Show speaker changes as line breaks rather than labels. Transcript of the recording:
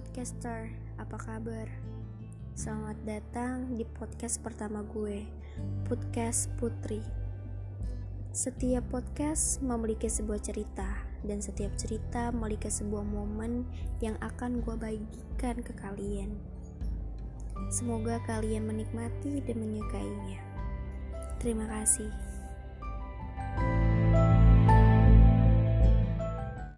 podcaster, apa kabar? Selamat datang di podcast pertama gue, Podcast Putri. Setiap podcast memiliki sebuah cerita, dan setiap cerita memiliki sebuah momen yang akan gue bagikan ke kalian. Semoga kalian menikmati dan menyukainya. Terima kasih.